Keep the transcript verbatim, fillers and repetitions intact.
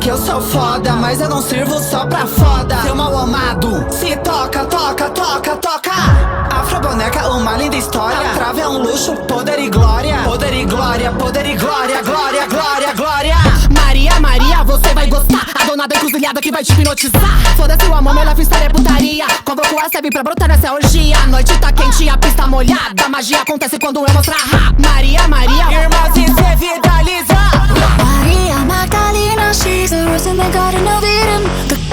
que eu sou foda, mas eu não sirvo só pra foda. Seu mal amado, se toca, toca, toca, toca. Afro boneca, uma linda história. A trave é um luxo, poder e glória. Poder e glória, poder e glória, glória, glória, glória. Maria, Maria, você vai gostar. A dona da encruzilhada que vai te hipnotizar. Foda-se o amor, meu love é putaria. Convoco a Seb pra brotar nessa orgia. A noite tá quente, a pista molhada. A magia acontece quando eu mostrar rap. Maria, Maria, Irmãs e se vitaliza. Maria Magdalena, she's the rose in the garden of Eden. The